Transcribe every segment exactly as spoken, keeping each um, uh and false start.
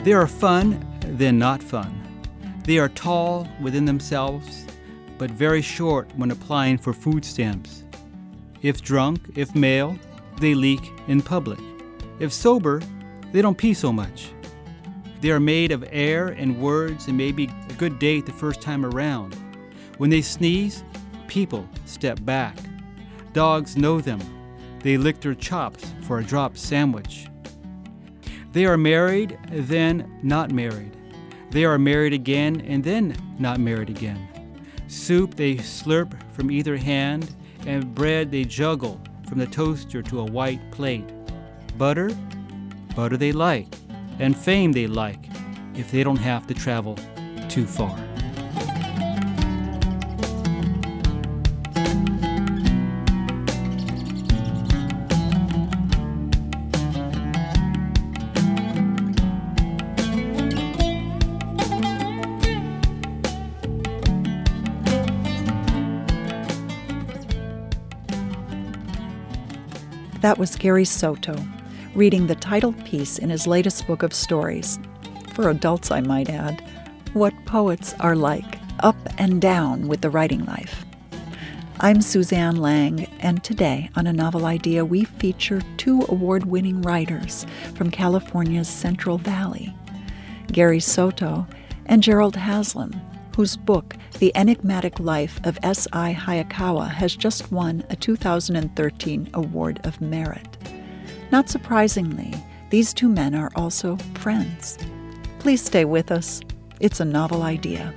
They are fun, then not fun. They are tall within themselves, but very short when applying for food stamps. If drunk, if male, they leak in public. If sober, they don't pee so much. They are made of air and words and maybe a good date the first time around. When they sneeze, people step back. Dogs know them. They lick their chops for a drop sandwich. They are married, then not married. They are married again and then not married again. Soup they slurp from either hand, and bread they juggle from the toaster to a white plate. Butter? Butter they like, and fame they like, if they don't have to travel too far. That was Gary Soto, reading the titled piece in his latest book of stories, for adults I might add, What Poets Are Like, Up and Down with the Writing Life. I'm Suzanne Lang, and today on A Novel Idea we feature two award-winning writers from California's Central Valley, Gary Soto and Gerald Haslam, whose book, The Enigmatic Life of S I Hayakawa, has just won a two thousand thirteen Award of Merit. Not surprisingly, these two men are also friends. Please stay with us. It's a novel idea.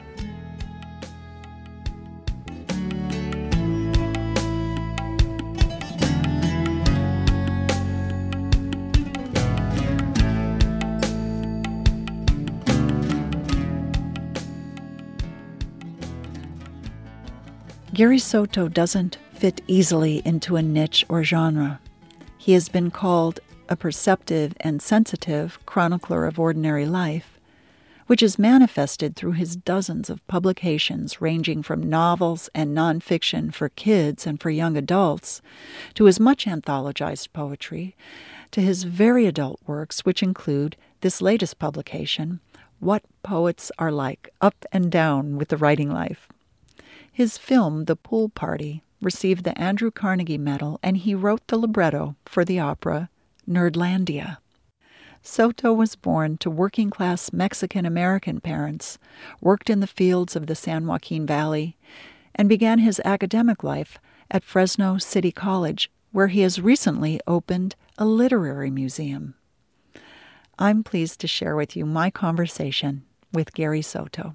Gary Soto doesn't fit easily into a niche or genre. He has been called a perceptive and sensitive chronicler of ordinary life, which is manifested through his dozens of publications ranging from novels and nonfiction for kids and for young adults, to his much anthologized poetry, to his very adult works, which include this latest publication, What Poets Are Like, Up and Down with the Writing Life. His film, The Pool Party, received the Andrew Carnegie Medal, and he wrote the libretto for the opera Nerdlandia. Soto was born to working-class Mexican-American parents, worked in the fields of the San Joaquin Valley, and began his academic life at Fresno City College, where he has recently opened a literary museum. I'm pleased to share with you my conversation with Gary Soto.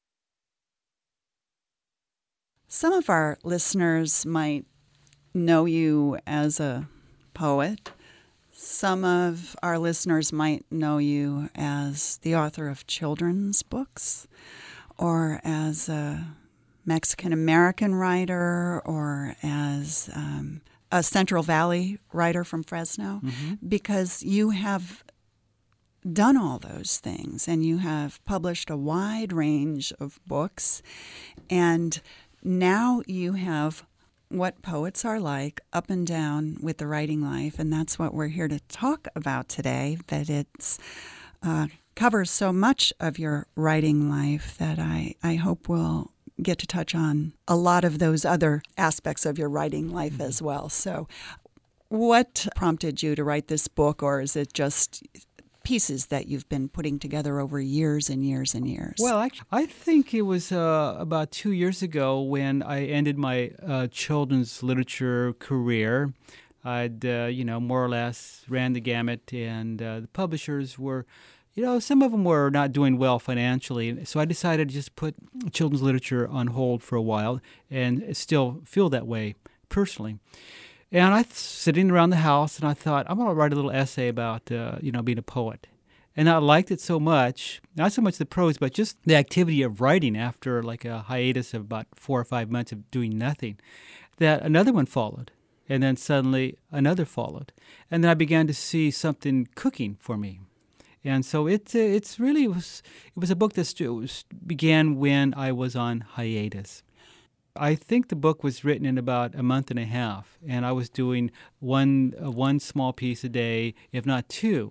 Some of our listeners might know you as a poet. Some of our listeners might know you as the author of children's books, or as a Mexican-American writer, or as um, a Central Valley writer from Fresno, mm-hmm. because you have done all those things, and you have published a wide range of books, and now you have What Poets Are Like, Up and Down with the Writing Life, and that's what we're here to talk about today, that it's uh, covers so much of your writing life that I, I hope we'll get to touch on a lot of those other aspects of your writing life mm-hmm. as well. So what prompted you to write this book, or is it just pieces that you've been putting together over years and years and years? Well, I, I think it was uh, about two years ago when I ended my uh, children's literature career. I'd, uh, you know, more or less ran the gamut, and uh, the publishers were, you know, some of them were not doing well financially. So I decided to just put children's literature on hold for a while, and still feel that way personally. And I was sitting around the house, and I thought, I'm going to write a little essay about, uh, you know, being a poet. And I liked it so much, not so much the prose, but just the activity of writing after like a hiatus of about four or five months of doing nothing, that another one followed. And then suddenly another followed. And then I began to see something cooking for me. And so it, uh, it's really, it was, it was a book that st- was, began when I was on hiatus. I think the book was written in about a month and a half, and I was doing one uh, one small piece a day, if not two.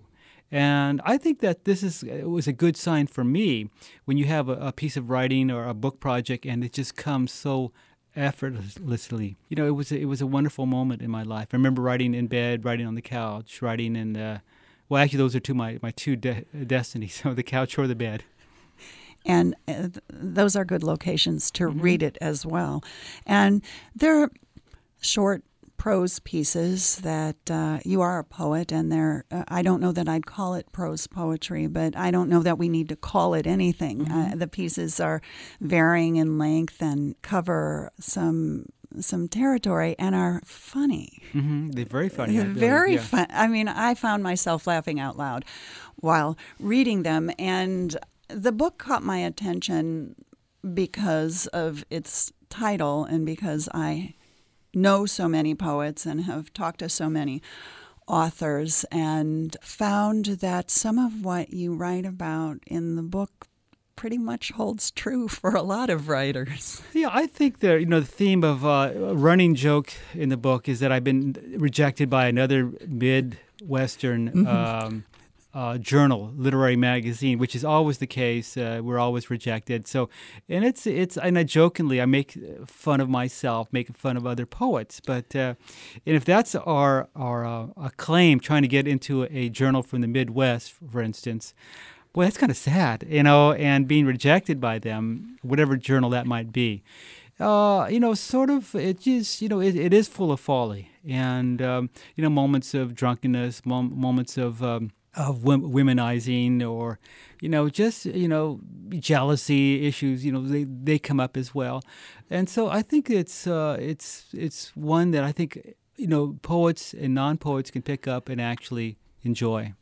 And I think that this is it was a good sign for me when you have a, a piece of writing or a book project and it just comes so effortlessly. You know, it was a, it was a wonderful moment in my life. I remember writing in bed, writing on the couch, writing in the well, actually, those are two my my two de- destinies: so the couch or the bed. And uh, th- those are good locations to Mm-hmm. read it as well. And they're short prose pieces that uh, you are a poet, and they're, uh, I don't know that I'd call it prose poetry, but I don't know that we need to call it anything. Mm-hmm. Uh, the pieces are varying in length and cover some some territory and are funny. Mm-hmm. They're very funny. I believe, Very yeah. fun. I mean, I found myself laughing out loud while reading them, and the book caught my attention because of its title and because I know so many poets and have talked to so many authors and found that some of what you write about in the book pretty much holds true for a lot of writers. Yeah, I think the you know the theme of uh, a running joke in the book is that I've been rejected by another Midwestern Mm-hmm. um, uh, journal, literary magazine, which is always the case. Uh, we're always rejected. So, and it's it's and I jokingly I make fun of myself, making fun of other poets. But uh, and if that's our our uh, a claim, trying to get into a journal from the Midwest, for instance. Well, that's kind of sad, you know, and being rejected by them, whatever journal that might be. Uh, you know, sort of, it just, you know, it, it is full of folly and, um, you know, moments of drunkenness, mom- moments of, um, of wom- womenizing or, you know, just, you know, jealousy issues, you know, they, they come up as well. And so I think it's, uh, it's, it's one that I think, you know, poets and non-poets can pick up and actually enjoy.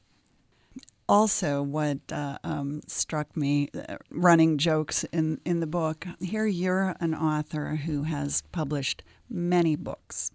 Also, what uh, um, struck me, uh, running jokes in, in the book, here you're an author who has published many books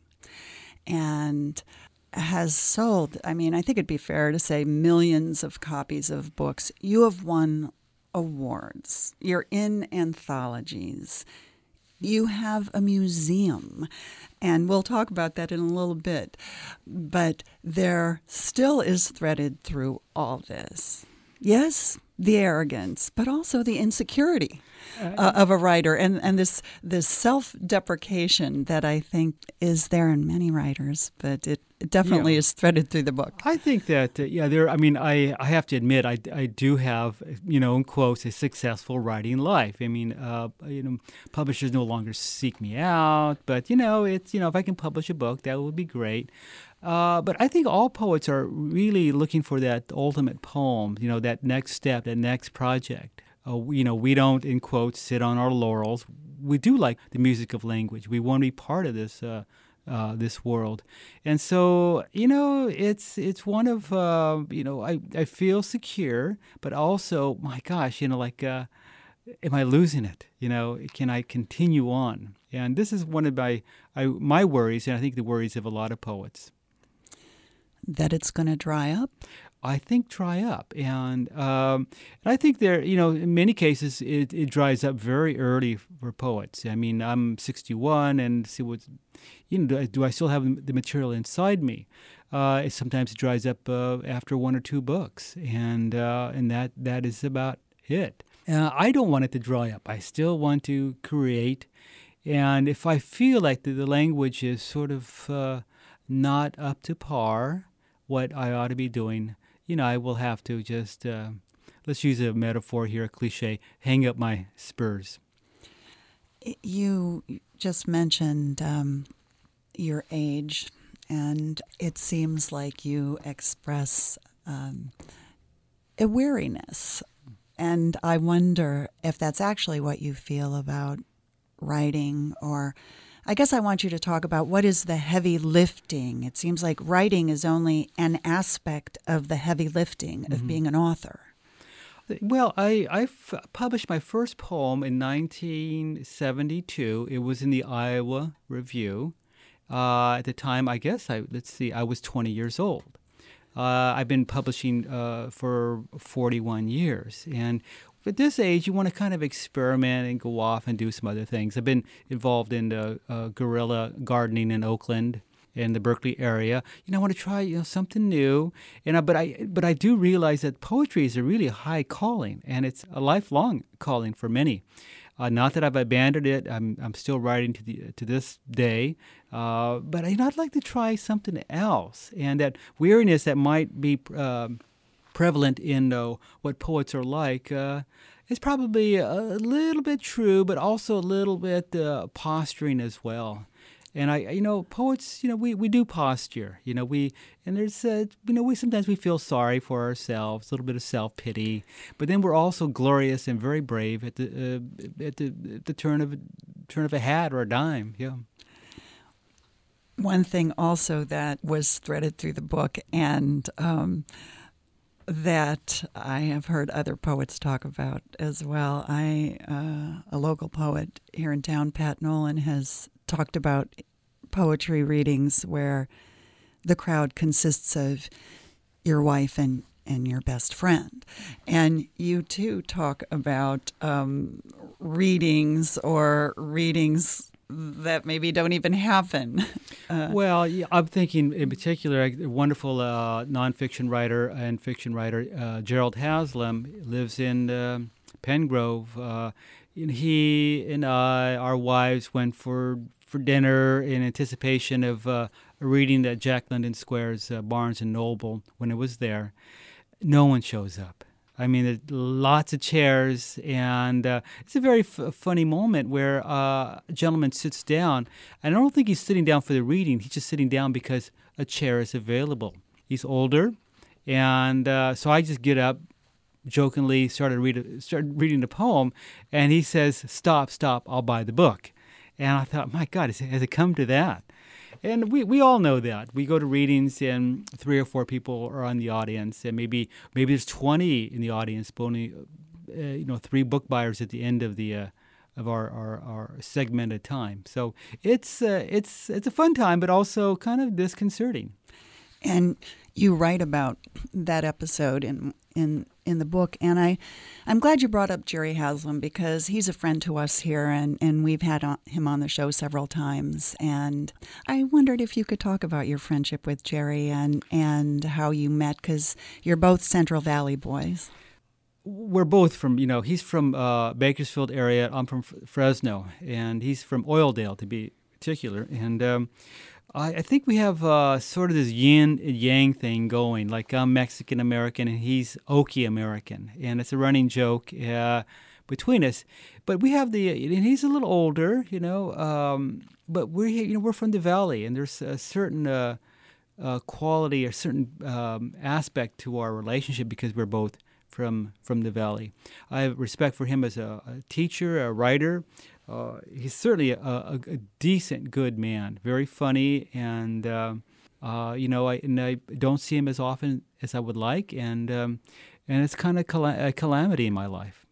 and has sold, I mean, I think it'd be fair to say millions of copies of books. You have won awards. You're in anthologies. You have a museum, and we'll talk about that in a little bit. But there still is threaded through all this. Yes, the arrogance, but also the insecurity uh, of a writer, and, and this this self-deprecation that I think is there in many writers, but it, it definitely Yeah. is threaded through the book. I think that, uh, yeah, there, I mean, I, I have to admit, I, I do have, you know, in quotes, a successful writing life. I mean, uh, you know, publishers no longer seek me out, but, you know, it's, you know, if I can publish a book, that would be great. Uh, but I think all poets are really looking for that ultimate poem, you know, that next step, that next project. Uh, you know, we don't, in quotes, sit on our laurels. We do like the music of language. We want to be part of this uh, uh, this world. And so, you know, it's it's one of, uh, you know, I, I feel secure, but also, my gosh, you know, like, uh, am I losing it? You know, can I continue on? And this is one of my, I, my worries, and I think the worries of a lot of poets. That it's going to dry up? I think dry up, and um, and I think there, you know, in many cases it, it dries up very early for poets. I mean, I'm sixty-one, and see what, you know, do I, do I still have the material inside me? Uh, sometimes it dries up uh, after one or two books, and uh, and that that is about it. Uh, I don't want it to dry up. I still want to create, and if I feel like the, the language is sort of uh, not up to par, what I ought to be doing, you know, I will have to just, uh, let's use a metaphor here, a cliche, hang up my spurs. You just mentioned um, your age, and it seems like you express um, a weariness. And I wonder if that's actually what you feel about writing, or I guess I want you to talk about what is the heavy lifting. It seems like writing is only an aspect of the heavy lifting of Mhm. being an author. Well, I, I f- published my first poem in nineteen seventy-two. It was in the Iowa Review. Uh, at the time, I guess, I let's see, I was twenty years old. Uh, I've been publishing uh, for forty-one years. And at this age, you want to kind of experiment and go off and do some other things. I've been involved in the, uh, guerrilla gardening in Oakland. in the Berkeley area. You know, I want to try you know something new. And I, but I but I do realize that poetry is a really high calling, and it's a lifelong calling for many. Uh, not that I've abandoned it. I'm I'm still writing to the to this day. Uh, but you know, I'd like to try something else, and that weariness that might be um, prevalent in uh, what poets are like. Uh, It's probably a little bit true, but also a little bit uh, posturing as well. And I, you know, poets, you know, we, we do posture. You know, we and there's, uh, you know, we sometimes we feel sorry for ourselves, a little bit of self pity, but then we're also glorious and very brave at the uh, at the at the turn of turn of a hat or a dime. Yeah. One thing also that was threaded through the book, and um, that I have heard other poets talk about as well. I, uh, a local poet here in town, Pat Nolan, has talked about poetry readings where the crowd consists of your wife and, and your best friend. And you, too, talk about um, readings or readings that maybe don't even happen. Uh, well, yeah, I'm thinking in particular, a wonderful uh, nonfiction writer and fiction writer, uh, Gerald Haslam, lives in uh, Pengrove. Uh, and he and I, our wives, went for, for dinner in anticipation of uh, a reading at Jack London Square's uh, Barnes and Noble when it was there. No one shows up. I mean, there's lots of chairs, and uh, it's a very f- funny moment where uh, a gentleman sits down. And I don't think he's sitting down for the reading. He's just sitting down because a chair is available. He's older, and uh, so I just get up, jokingly started read started reading the poem, and he says, "Stop, stop! I'll buy the book." And I thought, my God, has it come to that? And we, we all know that. We go to readings and three or four people are on the audience, and maybe maybe there's twenty in the audience, but only uh, you know three book buyers at the end of the uh, of our, our, our segmented time. So it's uh, it's it's a fun time, but also kind of disconcerting. And you write about that episode in in in the book, and I, I'm glad you brought up Jerry Haslam because he's a friend to us here, and, and we've had on, him on the show several times. And I wondered if you could talk about your friendship with Jerry and, and how you met, because you're both Central Valley boys. We're both from, you know, he's from uh, Bakersfield area. I'm from F- Fresno, and he's from Oildale, to be particular. And um, I, I think we have uh, sort of this yin and yang thing going. Like I'm Mexican American and he's Okie American, and it's a running joke uh, between us. But we have the, and he's a little older, you know. Um, but we're you know we're from the Valley, and there's a certain uh, uh, quality, a certain um, aspect to our relationship because we're both from from the Valley. I have respect for him as a, a teacher, a writer. Uh, he's certainly a, a, a decent, good man, very funny, and uh, uh, you know, I and I don't see him as often as I would like, and um, and it's kind of cal- a calamity in my life.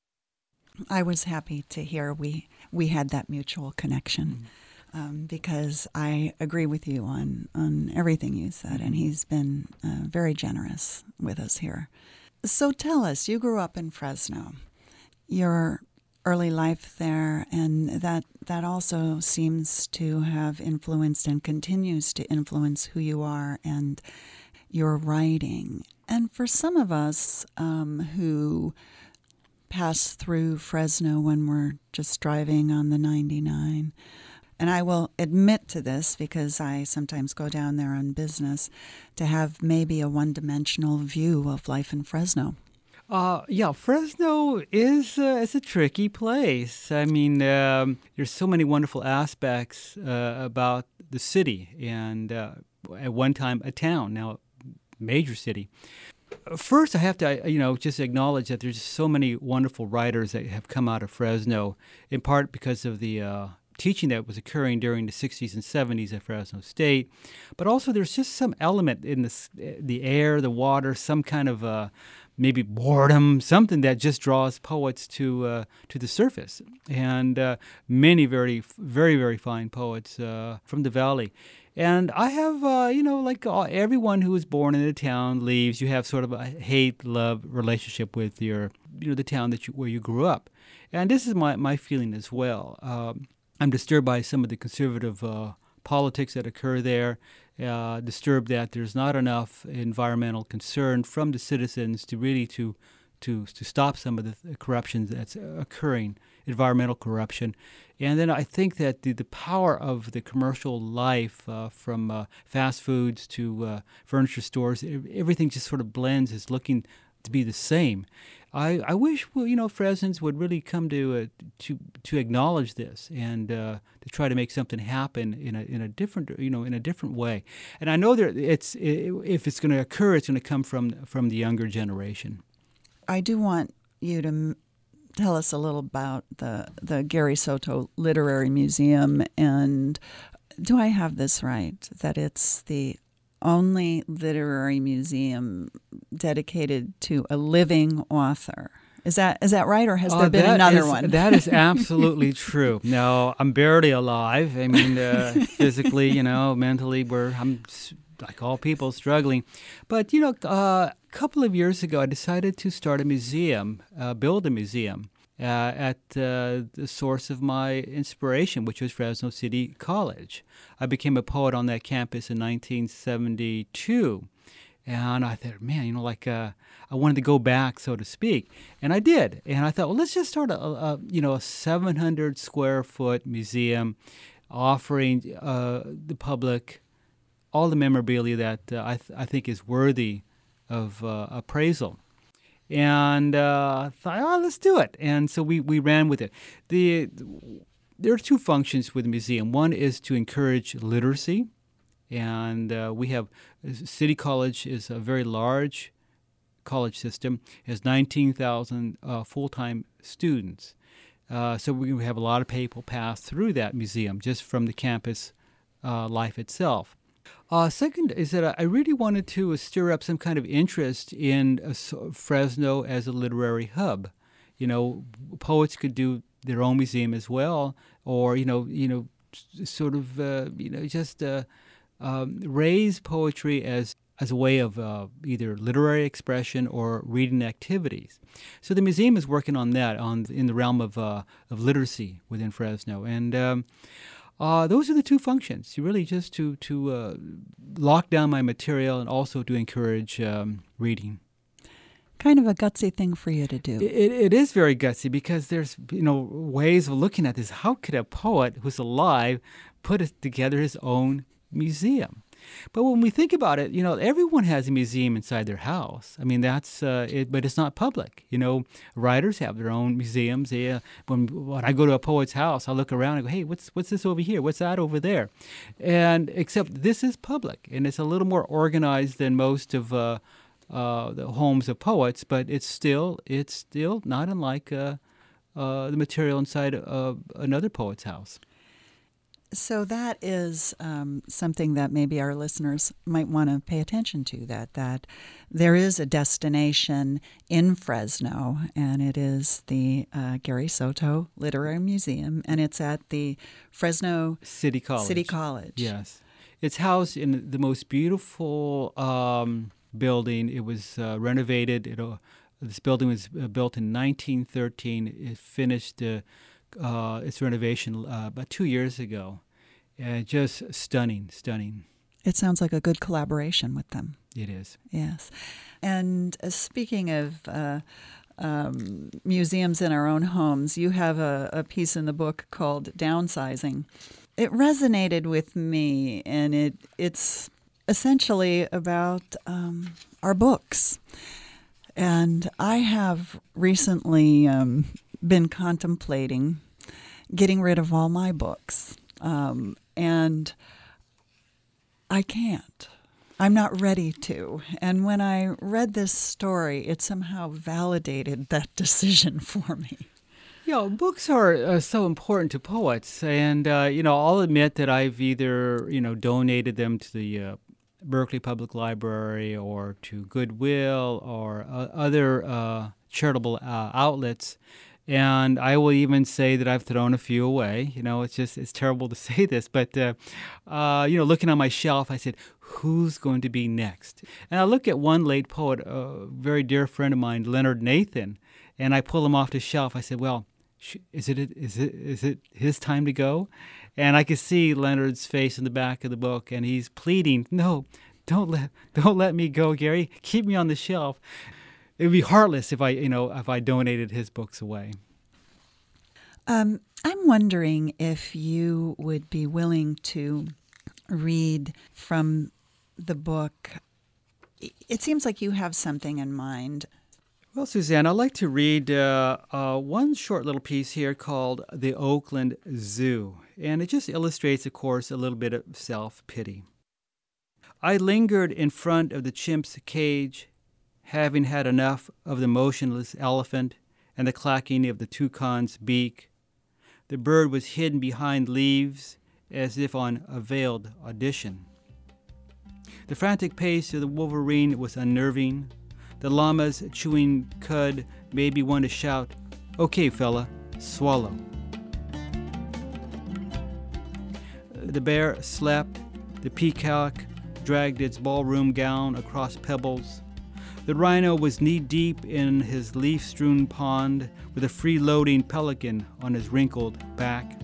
I was happy to hear we we had that mutual connection, mm-hmm. um, because I agree with you on on everything you said, and he's been uh, very generous with us here. So tell us, you grew up in Fresno. Your early life there, and that that also seems to have influenced and continues to influence who you are and your writing. And for some of us um, who pass through Fresno when we're just driving on the ninety-nine, and I will admit to this because I sometimes go down there on business, to have maybe a one-dimensional view of life in Fresno. Uh, yeah, Fresno is uh, is a tricky place. I mean, um, there's so many wonderful aspects uh, about the city, and uh, at one time a town, now a major city. First, I have to, you know, just acknowledge that there's so many wonderful writers that have come out of Fresno, in part because of the uh, teaching that was occurring during the sixties and seventies at Fresno State, but also there's just some element in the the air, the water, some kind of uh, maybe boredom, something that just draws poets to uh, to the surface, and uh, many very, very, very fine poets uh, from the Valley. And I have, uh, you know, like all, everyone who is born in a town leaves, you have sort of a hate-love relationship with your, you know, the town that you, where you grew up. And this is my, my feeling as well. Um, I'm disturbed by some of the conservative uh, politics that occur there, uh, disturbed that there's not enough environmental concern from the citizens to really to to to stop some of the corruption that's occurring, environmental corruption. And then I think that the, the power of the commercial life, uh, from uh, fast foods to uh, furniture stores, everything just sort of blends, is looking to be the same. I, I wish, well, you know, Fresnans would really come to uh, to to acknowledge this and uh, to try to make something happen in a in a different you know in a different way. And I know that it's if it's going to occur, it's going to come from from the younger generation. I do want you to m- tell us a little about the the Gary Soto Literary Museum. And do I have this right, that it's the only literary museum dedicated to a living author? Is that is that right, or has there uh, been another is, one? That is absolutely true. No, I'm barely alive. I mean, uh, physically, you know, mentally, we're I'm like all people struggling. But you know, uh, a couple of years ago, I decided to start a museum, uh, build a museum uh, at uh, the source of my inspiration, which was Fresno City College. I became a poet on that campus in nineteen seventy-two. And I thought, man, you know, like uh, I wanted to go back, so to speak, and I did. And I thought, well, let's just start a, a you know a seven hundred square foot museum, offering uh, the public all the memorabilia that uh, I th- I think is worthy of uh, appraisal. And uh, I thought, oh, let's do it. And so we, we ran with it. The there are two functions with the museum. One is to encourage literacy. And uh, we have, City College is a very large college system. It has nineteen thousand uh, full-time students. Uh, so we have a lot of people pass through that museum just from the campus uh, life itself. Uh, second is that I really wanted to stir up some kind of interest in uh, Fresno as a literary hub. You know, poets could do their own museum as well, or, you know, you know, sort of, uh, you know, just... Uh, Um, raise poetry as as a way of uh, either literary expression or reading activities. So the museum is working on that, on in the realm of uh, of literacy within Fresno, and um, uh, those are the two functions. You really just to to uh, lock down my material and also to encourage um, reading. Kind of a gutsy thing for you to do. It, it is very gutsy, because there's you know ways of looking at this. How could a poet who's alive put it together his own museum? But when we think about it, you know, everyone has a museum inside their house. I mean, that's uh, it, but it's not public. You know, writers have their own museums. They, uh, when, when I go to a poet's house, I look around and go, hey, what's what's this over here? What's that over there? And except this is public, and it's a little more organized than most of uh, uh, the homes of poets, but it's still it's still not unlike uh, uh, the material inside of another poet's house. So that is um, something that maybe our listeners might want to pay attention to, that that there is a destination in Fresno, and it is the uh, Gary Soto Literary Museum, and it's at the Fresno City College. City College. Yes. It's housed in the most beautiful um, building. It was uh, renovated. It, uh, this building was uh, built in nineteen thirteen. It finished uh, Uh, its renovation uh, about two years ago. Uh, just stunning, stunning. It sounds like a good collaboration with them. It is. Yes. And uh, speaking of uh, um, museums in our own homes, you have a, a piece in the book called Downsizing. It resonated with me, and it it's essentially about um, our books. And I have recently... Um, been contemplating getting rid of all my books. Um, and I can't. I'm not ready to. And when I read this story, it somehow validated that decision for me. You know, books are uh, so important to poets. And, uh, you know, I'll admit that I've either, you know, donated them to the uh, Berkeley Public Library or to Goodwill or uh, other uh, charitable uh, outlets. And I will even say that I've thrown a few away. You know, it's just, it's terrible to say this, but, uh, uh, you know, looking on my shelf, I said, who's going to be next? And I look at one late poet, a very dear friend of mine, Leonard Nathan, and I pull him off the shelf. I said, well, is it, is it, is it his time to go? And I could see Leonard's face in the back of the book, and he's pleading, no, don't let, don't let me go, Gary. Keep me on the shelf. It would be heartless if I, you know, if I donated his books away. Um, I'm wondering if you would be willing to read from the book. It seems like you have something in mind. Well, Suzanne, I'd like to read uh, uh, one short little piece here called The Oakland Zoo. And it just illustrates, of course, a little bit of self-pity. I lingered in front of the chimp's cage, having had enough of the motionless elephant and the clacking of the toucan's beak. The bird was hidden behind leaves as if on a veiled audition. The frantic pace of the wolverine was unnerving. The llama's chewing cud made me want to shout, "Okay, fella, swallow." The bear slept. The peacock dragged its ballroom gown across pebbles. The rhino was knee-deep in his leaf-strewn pond with a free-loading pelican on his wrinkled back.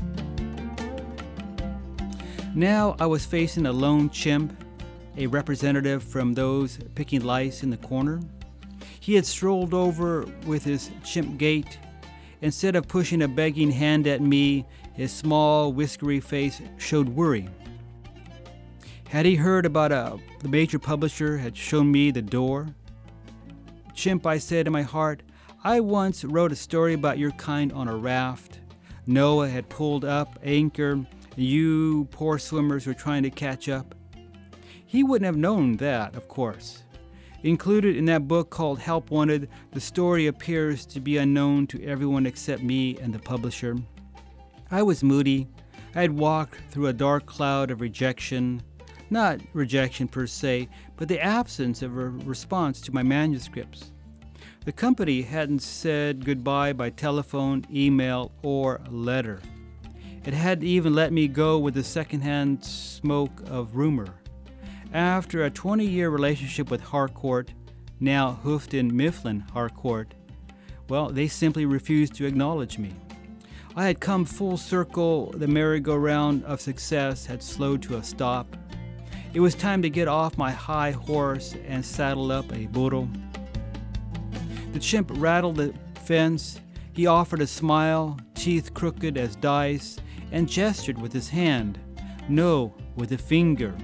Now I was facing a lone chimp, a representative from those picking lice in the corner. He had strolled over with his chimp gait. Instead of pushing a begging hand at me, his small, whiskery face showed worry. Had he heard about a the major publisher had shown me the door? "Chimp," I said in my heart, "I once wrote a story about your kind on a raft. Noah had pulled up anchor, and you poor swimmers were trying to catch up." He wouldn't have known that, of course. Included in that book called Help Wanted, the story appears to be unknown to everyone except me and the publisher. I was moody. I had walked through a dark cloud of rejection. Not rejection per se, but the absence of a response to my manuscripts. The company hadn't said goodbye by telephone, email, or letter. It hadn't even let me go with the secondhand smoke of rumor. After a twenty-year relationship with Harcourt, now Hoofton Mifflin Harcourt, well, they simply refused to acknowledge me. I had come full circle. The merry-go-round of success had slowed to a stop. It was time to get off my high horse and saddle up a burro. The chimp rattled the fence. He offered a smile, teeth crooked as dice, and gestured with his hand, no, with a finger.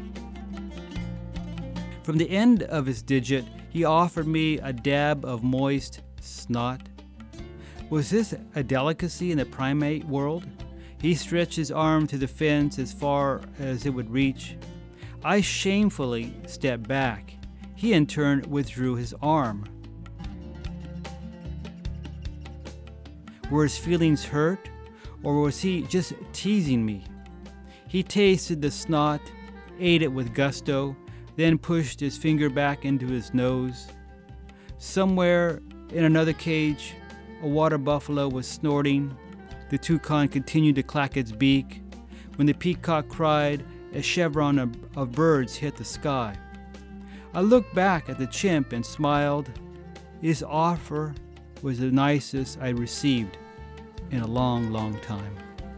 From the end of his digit, he offered me a dab of moist snot. Was this a delicacy in the primate world? He stretched his arm to the fence as far as it would reach. I shamefully stepped back. He in turn withdrew his arm. Were his feelings hurt, or was he just teasing me? He tasted the snot, ate it with gusto, then pushed his finger back into his nose. Somewhere in another cage, a water buffalo was snorting. The toucan continued to clack its beak. When the peacock cried, a chevron of, of birds hit the sky. I looked back at the chimp and smiled. His offer was the nicest I received in a long, long time.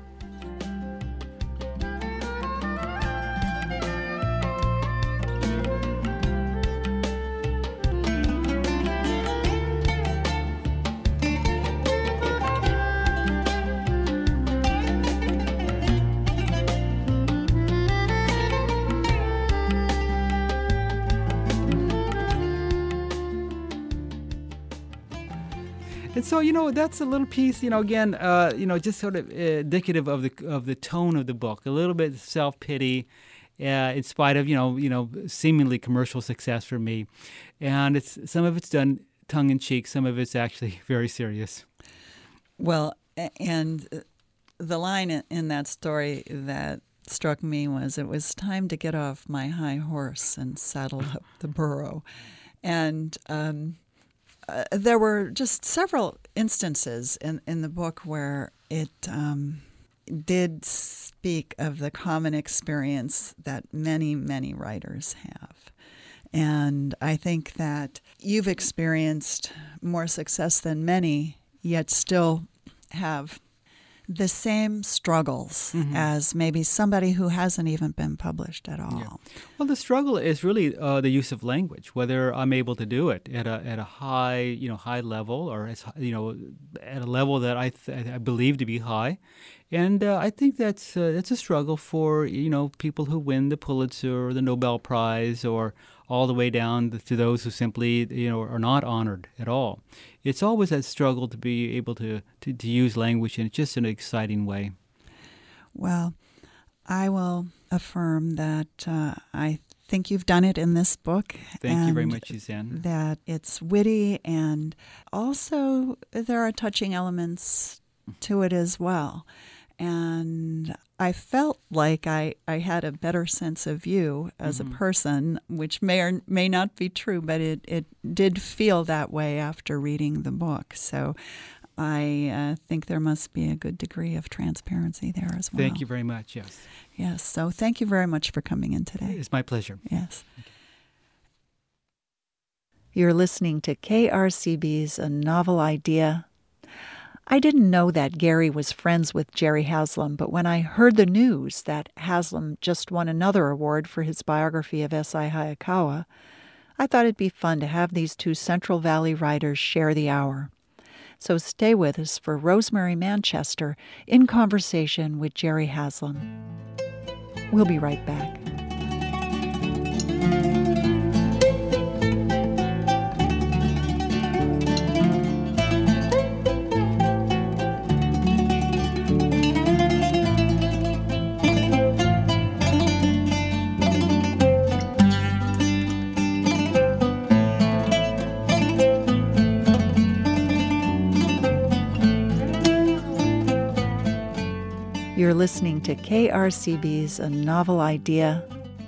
And so, you know, that's a little piece, you know, again, uh, you know, just sort of uh, indicative of the of the tone of the book, a little bit self-pity, uh, in spite of, you know, you know, seemingly commercial success for me. And it's some of it's done tongue-in-cheek, some of it's actually very serious. Well, and the line in that story that struck me was, "It was time to get off my high horse and saddle up the burro." And um Uh, there were just several instances in, in the book where it um, did speak of the common experience that many, many writers have. And I think that you've experienced more success than many, yet still have the same struggles Mhm. as maybe somebody who hasn't even been published at all. Yeah. Well, the struggle is really uh, the use of language, whether I'm able to do it at a at a high, you know, high level, or as hi- you know, at a level that I th- I believe to be high, and uh, I think that's uh, that's a struggle for you know people who win the Pulitzer or the Nobel Prize, or all the way down to those who simply you know are not honored at all. It's always that struggle to be able to to, to use language in just an exciting way. Well, I will affirm that uh, I think you've done it in this book. Thank you very and much, Suzanne. That it's witty, and also there are touching elements to it as well. And I felt like I, I had a better sense of you as Mhm. a person, which may or may not be true, but it, it did feel that way after reading the book. So I uh, think there must be a good degree of transparency there as well. Thank you very much. Yes, Yes. So thank you very much for coming in today. it's my pleasure. Yes. You're listening to K R C B's A Novel Idea. I didn't know that Gary was friends with Jerry Haslam, but when I heard the news that Haslam just won another award for his biography of S I Hayakawa, I thought it'd be fun to have these two Central Valley writers share the hour. So stay with us for Rosemary Manchester in conversation with Jerry Haslam. We'll be right back. You're listening to K R C B's A Novel Idea.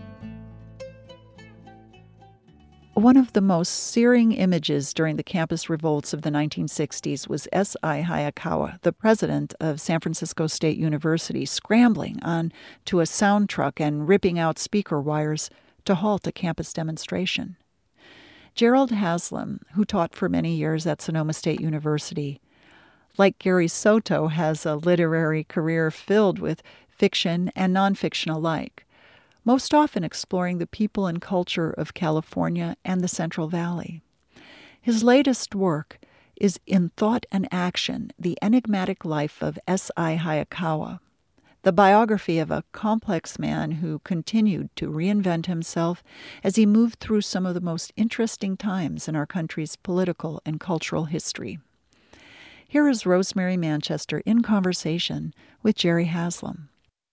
One of the most searing images during the campus revolts of the nineteen sixties was S I Hayakawa, the president of San Francisco State University, scrambling on to a sound truck and ripping out speaker wires to halt a campus demonstration. Gerald Haslam, who taught for many years at Sonoma State University, like Gary Soto, has a literary career filled with fiction and nonfiction alike, most often exploring the people and culture of California and the Central Valley. His latest work is In Thought and Action, The Enigmatic Life of S I Hayakawa, the biography of a complex man who continued to reinvent himself as he moved through some of the most interesting times in our country's political and cultural history. Here is Rosemary Manchester in conversation with Jerry Haslam.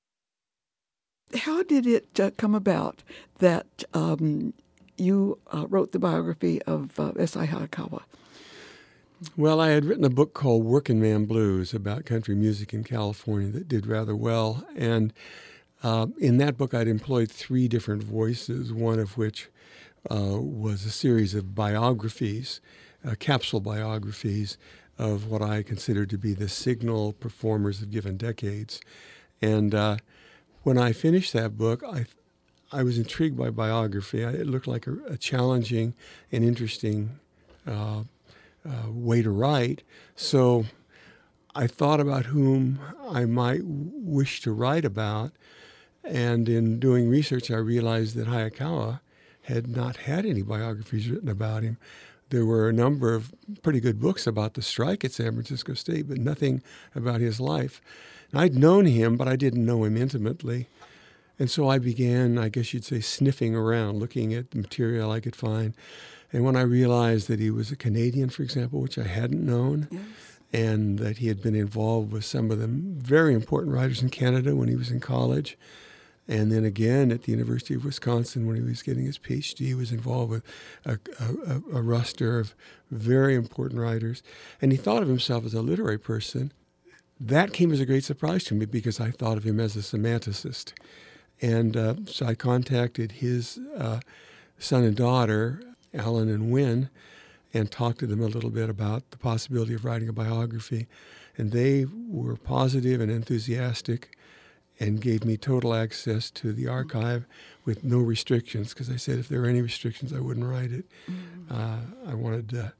How did it uh, come about that um, you uh, wrote the biography of uh, S I Hayakawa? Well, I had written a book called Working Man Blues about country music in California that did rather well. And uh, in that book, I'd employed three different voices, one of which uh, was a series of biographies, uh, capsule biographies, of what I consider to be the signal performers of given decades. And uh, when I finished that book, I I was intrigued by biography. I, it looked like a, a challenging and interesting uh, uh, way to write. So I thought about whom I might wish to write about. And in doing research, I realized that Hayakawa had not had any biographies written about him. There were a number of pretty good books about the strike at San Francisco State, but nothing about his life. And I'd known him, but I didn't know him intimately. And so I began, I guess you'd say, sniffing around, looking at the material I could find. And when I realized that he was a Canadian, for example, which I hadn't known, yes, and that he had been involved with some of the very important writers in Canada when he was in college, and then again at the University of Wisconsin when he was getting his P H D, he was involved with a, a, a roster of very important writers. And he thought of himself as a literary person. That came as a great surprise to me because I thought of him as a semanticist. And uh, so I contacted his uh, son and daughter, Alan and Wynn, and talked to them a little bit about the possibility of writing a biography. And they were positive and enthusiastic and gave me total access to the archive with no restrictions, because I said if there were any restrictions, I wouldn't write it. Mm-hmm. Uh, I wanted uh,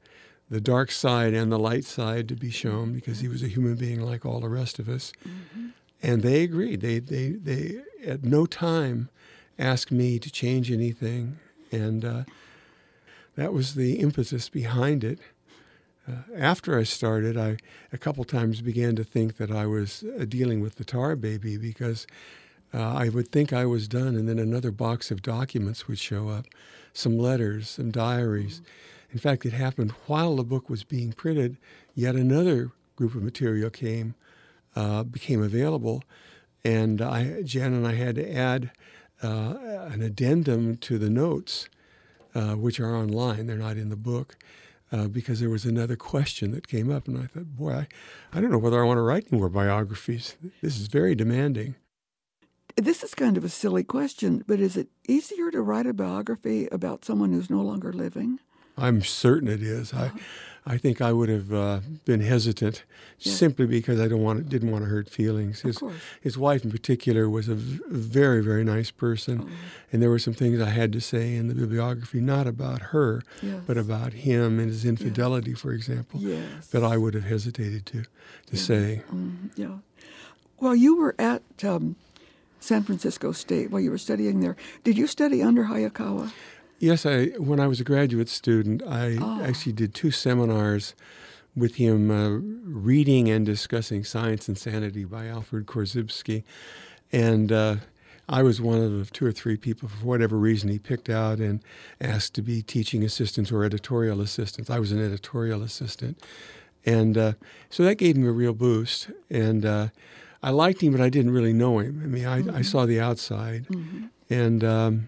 the dark side and the light side to be shown, because he was a human being like all the rest of us. Mm-hmm. And they agreed. They, they, they at no time asked me to change anything. And uh, that was the impetus behind it. Uh, after I started, I a couple times began to think that I was uh, dealing with the tar baby, because uh, I would think I was done, and then another box of documents would show up, some letters, some diaries. In fact, it happened while the book was being printed. Yet another group of material came, uh, became available, and I, Jan and I had to add uh, an addendum to the notes, uh, which are online. They're not in the book. Uh, because there was another question that came up, and I thought, boy, I, I don't know whether I want to write any more biographies. This is very demanding. This is kind of a silly question, but is it easier to write a biography about someone who's no longer living? I'm certain it is. I, I think I would have uh, been hesitant Yeah. simply because I don't want didn't want to hurt feelings. His, Of course. his wife in particular was a v- very, very nice person, Oh. and there were some things I had to say in the bibliography, not about her, Yes. but about him and his infidelity, for example, Yes. that I would have hesitated to, to say. Mm, yeah. Well, you were at um, San Francisco State while you were studying there. Did you study under Hayakawa? Yes, I. When I was a graduate student, I Oh. actually did two seminars with him, uh, reading and discussing Science and Sanity by Alfred Korzybski. And uh, I was one of the two or three people, for whatever reason, he picked out and asked to be teaching assistants or editorial assistants. I was an editorial assistant. And uh, so that gave him a real boost. And uh, I liked him, but I didn't really know him. I mean, I, Mm-hmm. I saw the outside. Mm-hmm. And um,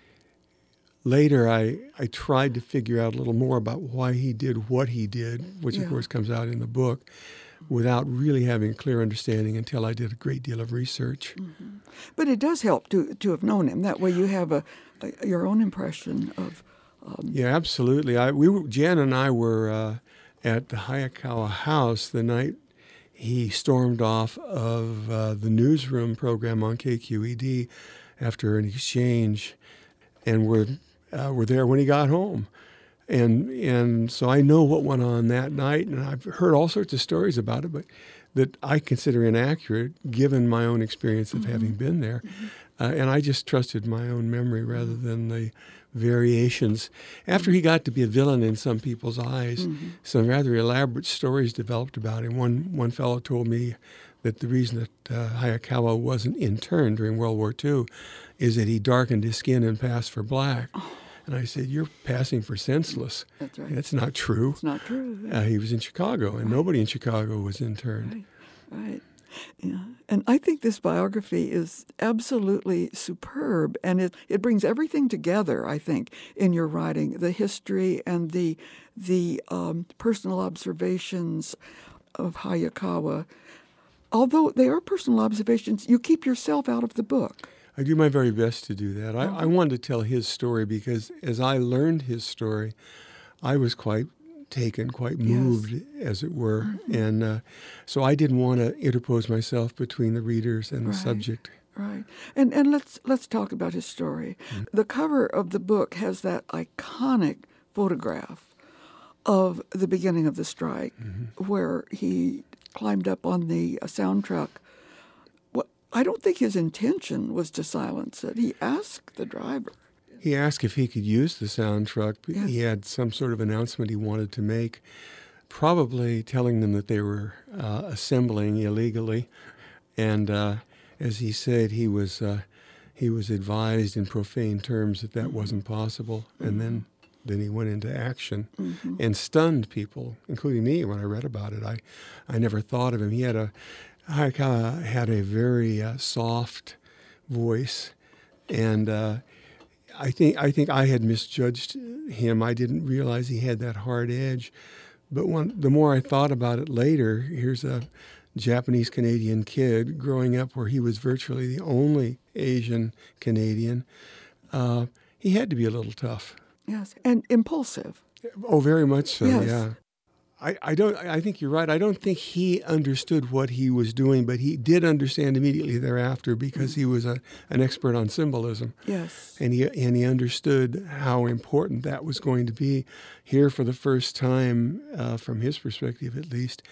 later, I, I tried to figure out a little more about why he did what he did, which, Yeah. of course, comes out in the book, without really having a clear understanding until I did a great deal of research. Mm-hmm. But it does help to to have known him. That way you have a, a your own impression of... Um, Yeah, absolutely. I, we were, Jan and I were uh, at the Hayakawa house the night he stormed off of uh, the newsroom program on K Q E D after an exchange, and we're, uh, we're there when he got home. And and so I know what went on that night, and I've heard all sorts of stories about it, but that I consider inaccurate given my own experience of Mm-hmm. having been there. Uh, and I just trusted my own memory rather than the variations. After he got to be a villain in some people's eyes, Mm-hmm. some rather elaborate stories developed about him. One one fellow told me that the reason that uh, Hayakawa wasn't interned during World War Two is that he darkened his skin and passed for black. And I said, "You're passing for senseless. That's right. That's not true." It's not true. Uh, he was in Chicago, and nobody in Chicago was interned. Right, right. Yeah. And I think this biography is absolutely superb, and it, it brings everything together, I think, in your writing, the history and the, the um, personal observations of Hayakawa. Although they are personal observations, you keep yourself out of the book. I do my very best to do that. I, I wanted to tell his story because as I learned his story, I was quite taken, quite moved, as it were. Mm-hmm. And uh, so I didn't want to interpose myself between the readers and the Right. subject. Right. And and let's let's talk about his story. Mm-hmm. The cover of the book has that iconic photograph of the beginning of the strike, mm-hmm. where he climbed up on the uh, sound truck. What I don't think his intention was to silence it. He asked the driver. He asked if he could use the sound truck. Yes. He had some sort of announcement he wanted to make, probably telling them that they were uh, assembling illegally. And uh, as he said, he was uh, he was advised in profane terms that that mm-hmm. wasn't possible. Mm-hmm. And then, then he went into action mm-hmm. and stunned people, including me, when I read about it. I, I never thought of him. He had a, Hayakawa had a very uh, soft voice, and uh, I think I think I had misjudged him. I didn't realize he had that hard edge. But when, the more I thought about it later, here's a Japanese Canadian kid growing up where he was virtually the only Asian Canadian. Uh, he had to be a little tough. Yes, and impulsive. Oh, very much so, Yes. yeah. I, I don't. I think you're right. I don't think he understood what he was doing, but he did understand immediately thereafter because he was a, an expert on symbolism. Yes. And he and he understood how important that was going to be. Here, for the first time, uh, from his perspective at least,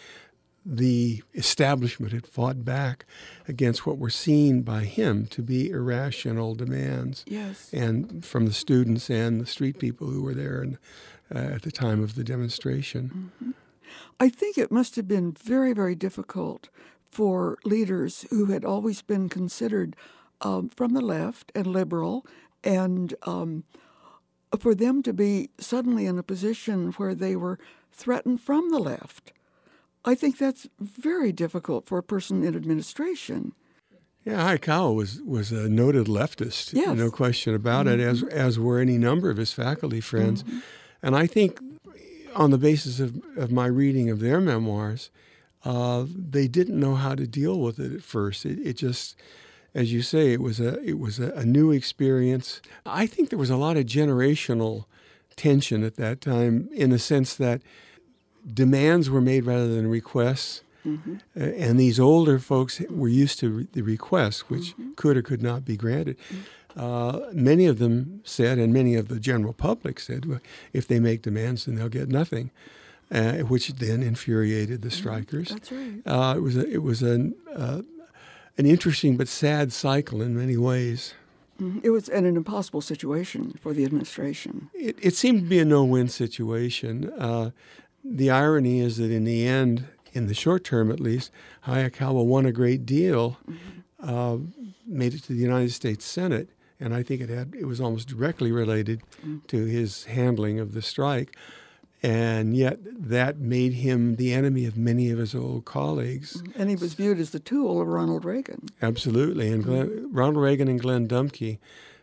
the establishment had fought back against what were seen by him to be irrational demands. Yes. And from the students and the street people who were there and, uh, at the time of the demonstration. Mm-hmm. I think it must have been very, very difficult for leaders who had always been considered um, from the left and liberal, and um, for them to be suddenly in a position where they were threatened from the left. I think that's very difficult for a person in administration. Yeah, Hayakawa was was a noted leftist, Yes. no question about Mm-hmm. it, as as were any number of his faculty friends. Mm-hmm. And I think on the basis of, of my reading of their memoirs, uh, they didn't know how to deal with it at first. It, it just, as you say, it was a it was a, a new experience. I think there was a lot of generational tension at that time in the sense that demands were made rather than requests. Mm-hmm. Uh, and these older folks were used to re- the requests, which Mm-hmm. could or could not be granted. Uh, many of them said, and many of the general public said, well, if they make demands, then they'll get nothing, uh, which then infuriated the strikers. That's right. Uh, it was a, it was an uh, an interesting but sad cycle in many ways. Mhm. It was an, an impossible situation for the administration. It, it seemed to be a no-win situation. Uh, the irony is that in the end, in the short term at least, Hayakawa won a great deal, uh, made it to the United States Senate, and I think it had it was almost directly related to his handling of the strike. And yet that made him the enemy of many of his old colleagues. And he was viewed as the tool of Ronald Reagan. Absolutely. And Glenn, Ronald Reagan and Glenn Dumke,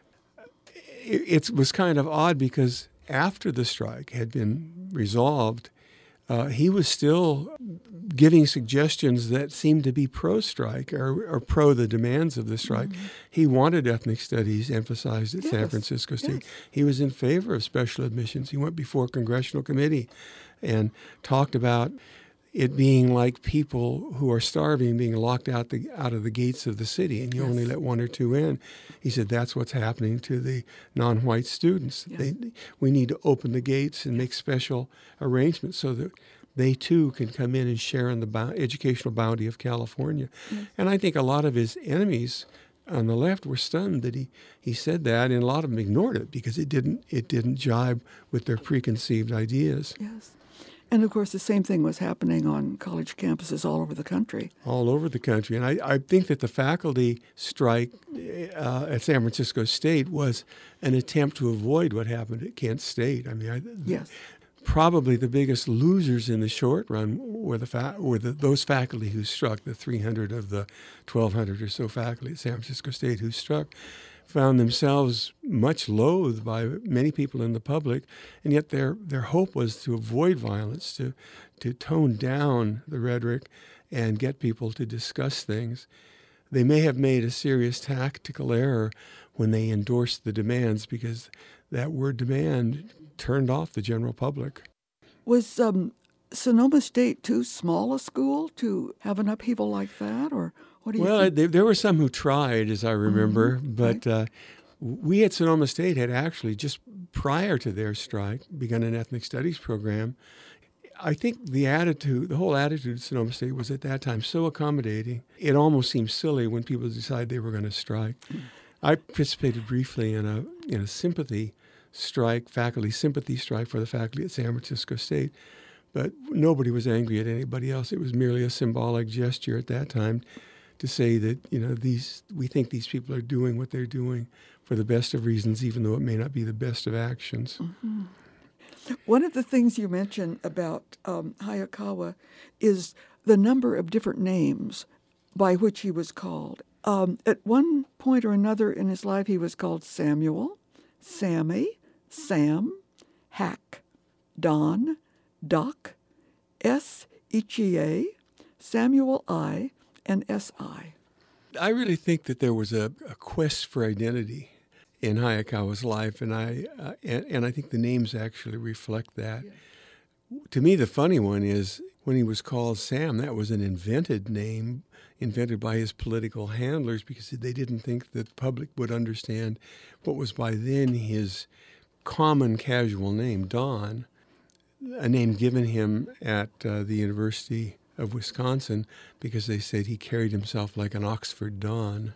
it, it was kind of odd because after the strike had been resolved, uh, he was still giving suggestions that seemed to be pro-strike or, or pro the demands of the strike. Mm-hmm. He wanted ethnic studies emphasized at Yes. San Francisco State. Yes. He was in favor of special admissions. He went before a congressional committee and talked about it being like people who are starving being locked out the out of the gates of the city, and you Yes. only let one or two in. He said that's what's happening to the non-white students. Yes. They, we need to open the gates and make special arrangements so that they too can come in and share in the bo- educational bounty of California. Yes. And I think a lot of his enemies on the left were stunned that he, he said that, and a lot of them ignored it because it didn't it didn't jibe with their preconceived ideas. Yes. And of course, the same thing was happening on college campuses all over the country. All over the country. And I, I think that the faculty strike uh, at San Francisco State was an attempt to avoid what happened at Kent State. I mean, I, Yes. probably the biggest losers in the short run were the fa- were the, those faculty who struck, the three hundred of the twelve hundred or so faculty at San Francisco State who struck, found themselves much loathed by many people in the public, and yet their their hope was to avoid violence, to to tone down the rhetoric and get people to discuss things. They may have made a serious tactical error when they endorsed the demands because that word demand turned off the general public. Was um, Sonoma State too small a school to have an upheaval like that, or what do you Well, think? there, there were some who tried, as I remember, Mhm, but uh, we at Sonoma State had actually, just prior to their strike, begun an ethnic studies program. I think the attitude, the whole attitude at Sonoma State was at that time so accommodating, it almost seemed silly when people decided they were going to strike. I participated briefly in a in a sympathy strike, faculty sympathy strike for the faculty at San Francisco State, but nobody was angry at anybody else. It was merely a symbolic gesture at that time to say that, you know, these we think these people are doing what they're doing for the best of reasons, even though it may not be the best of actions. Mm-hmm. One of the things you mentioned about um, Hayakawa is the number of different names by which he was called. Um, at one point or another in his life, he was called Samuel, Sammy, Sam, Hack, Don, Doc, S. Ichie, Samuel I, and S I. I really think that there was a, a quest for identity in Hayakawa's life, and I uh, and, and I think the names actually reflect that. to me, the funny one is when he was called Sam, that was an invented name, invented by his political handlers because they didn't think that the public would understand what was by then his common casual name, Don, a name given him at uh, the University of Wisconsin because they said he carried himself like an Oxford Don.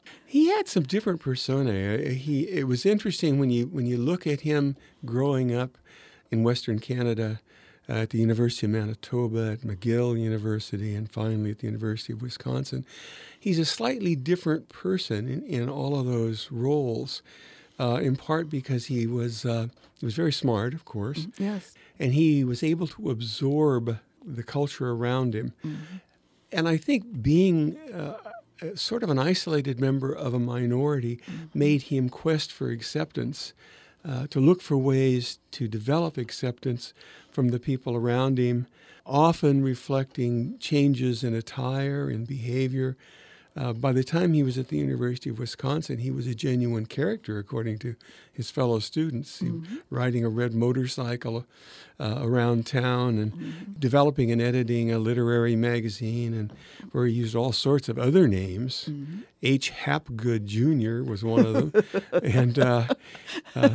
He had some different personae. He it was interesting when you when you look at him growing up in Western Canada, uh, at the University of Manitoba, at McGill University, and finally at the University of Wisconsin. He's a slightly different person in, in all of those roles, uh, in part because he was uh, he was very smart, of course, Yes. and he was able to absorb the culture around him. Mm-hmm. And I think being uh, sort of an isolated member of a minority Mm-hmm. made him quest for acceptance, uh, to look for ways to develop acceptance from the people around him, often reflecting changes in attire and behavior. Uh, by the time he was at the University of Wisconsin, he was a genuine character, according to his fellow students, He- Mm-hmm. riding a red motorcycle uh, around town and Mm-hmm. developing and editing a literary magazine, and where he used all sorts of other names. Mm-hmm. H. Hapgood Junior was one of them. and, uh, uh,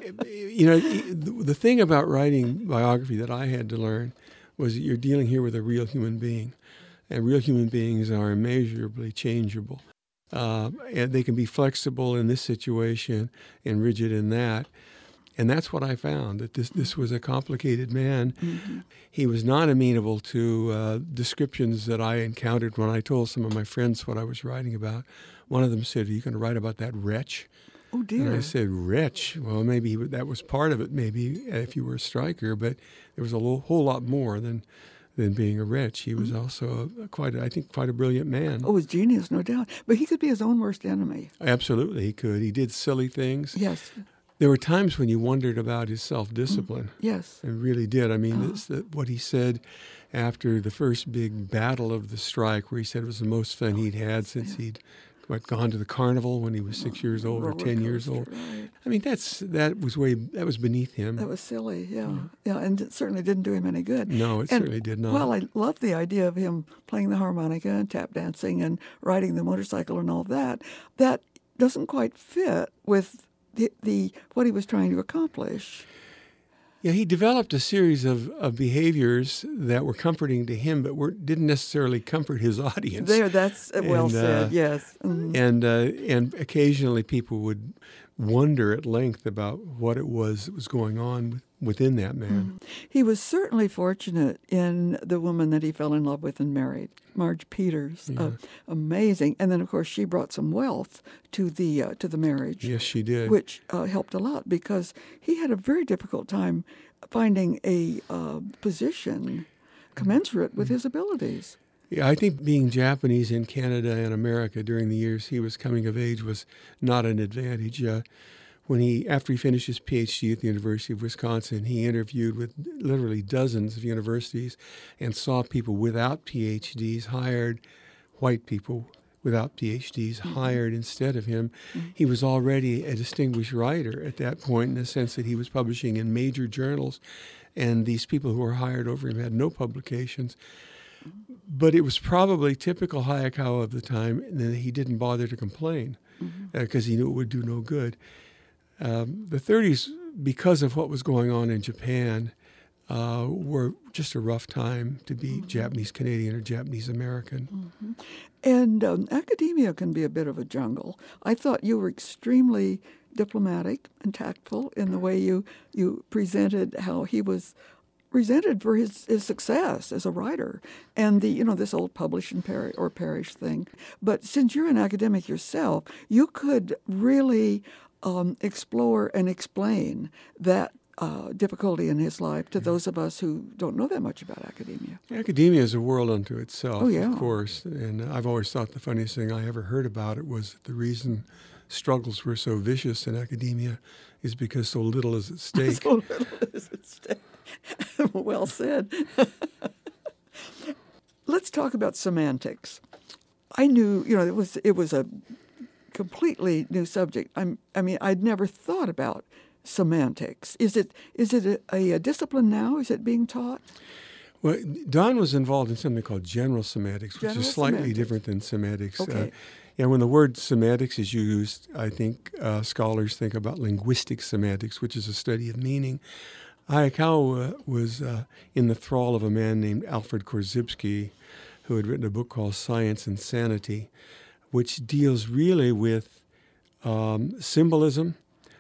you know, the, the thing about writing biography that I had to learn was that you're dealing here with a real human being. And real human beings are immeasurably changeable. Uh, and they can be flexible in this situation and rigid in that. And that's what I found, that this, this was a complicated man. Mm-hmm. He was not amenable to uh, descriptions that I encountered when I told some of my friends what I was writing about. One of them said, "Are you going to write about that wretch?" Oh, dear. And I said, "Wretch? Well, maybe he, would- that was part of it, maybe, if you were a striker, but there was a lo- whole lot more than than being a wretch. He was also a, quite, a, I think, quite a brilliant man." Oh, his genius, no doubt. But he could be his own worst enemy. Absolutely, he could. He did silly things. Yes. There were times when you wondered about his self-discipline. Yes. I really did. I mean, it's the, what he said after the first big battle of the strike, where he said it was the most fun he'd had since he'd what, gone to the carnival when he was six years old or Roller ten years coaster, old. right. I mean, that's that was way that was beneath him. That was silly, yeah. Yeah, and it certainly didn't do him any good. No, it And, certainly did not. Well, I love the idea of him playing the harmonica and tap dancing and riding the motorcycle and all that. That doesn't quite fit with the, the what he was trying to accomplish. Yeah, he developed a series of, of behaviors that were comforting to him, but were, didn't necessarily comfort his audience. There, that's uh, well And, said, uh, yes. Mhm. And uh, and occasionally people would wonder at length about what it was that was going on with, within that man. He was certainly fortunate in the woman that he fell in love with and married, Marge Peters. Uh, amazing. And then, of course, she brought some wealth to the uh, to the marriage. Yes, she did. Which uh, helped a lot because he had a very difficult time finding a uh, position commensurate with his abilities. Yeah, I think being Japanese in Canada and America during the years he was coming of age was not an advantage. Uh, when he, after he finished his P H D at the University of Wisconsin, he interviewed with literally dozens of universities and saw people without P H Ds hired, white people without P H Ds hired instead of him. He was already a distinguished writer at that point, in the sense that he was publishing in major journals, and these people who were hired over him had no publications. But it was probably typical Hayakawa of the time that he didn't bother to complain because he knew it would do no good. Um, the thirties, because of what was going on in Japan, uh, were just a rough time to be Japanese Canadian or Japanese American. And um, academia can be a bit of a jungle. I thought you were extremely diplomatic and tactful in the way you, you presented how he was resented for his, his success as a writer and the, you know, this old publish and perish or perish thing. But since you're an academic yourself, you could really um, explore and explain that uh, difficulty in his life to those of us who don't know that much about academia. Academia is a world unto itself, Oh, yeah. of course. And I've always thought the funniest thing I ever heard about it was the reason struggles were so vicious in academia is because so little is at stake. So little is at stake. Well said. Let's talk about semantics. I knew, you know, it was it was a completely new subject. I'm, I mean, I'd never thought about semantics? Is it is it a, a discipline now? Is it being taught? Well, Don was involved in something called general semantics, which General is slightly semantics. different than semantics. Okay. Uh, and when the word semantics is used, I think uh, scholars think about linguistic semantics, which is a study of meaning. Hayakawa was uh, in the thrall of a man named Alfred Korzybski, who had written a book called Science and Sanity, which deals really with um, symbolism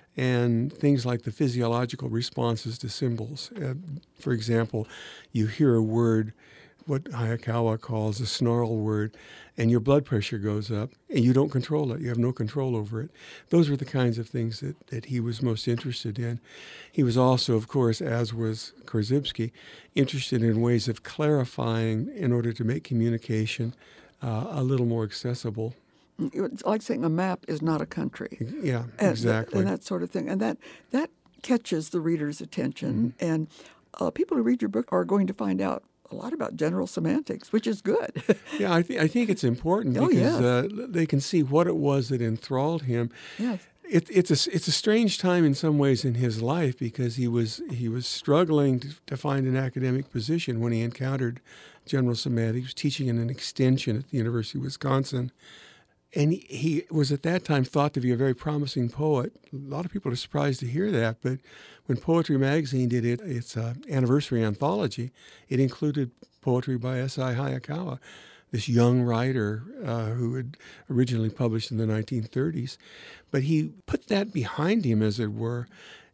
and things like the physiological responses to symbols. Uh, for example, you hear a word, what Hayakawa calls a snarl word, and your blood pressure goes up, and you don't control it. You have no control over it. Those were the kinds of things that, that he was most interested in. He was also, of course, as was Korzybski, interested in ways of clarifying in order to make communication uh, a little more accessible. It's like saying a map is not a country. Yeah, and, exactly. And that sort of thing. And that, that catches the reader's attention. Mm-hmm. And uh, people who read your book are going to find out a lot about general semantics, which is good. yeah, I, th- I think it's important oh, because yes. uh, they can see what it was that enthralled him. Yes. It, it's a it's a strange time in some ways in his life because he was he was struggling to, to find an academic position when he encountered general semantics. He was teaching in an extension at the University of Wisconsin. And he, he was at that time thought to be a very promising poet. A lot of people are surprised to hear that, but when Poetry Magazine did it, its uh, anniversary anthology, it included poetry by S I Hayakawa, this young writer uh, who had originally published in the nineteen thirties. But he put that behind him, as it were,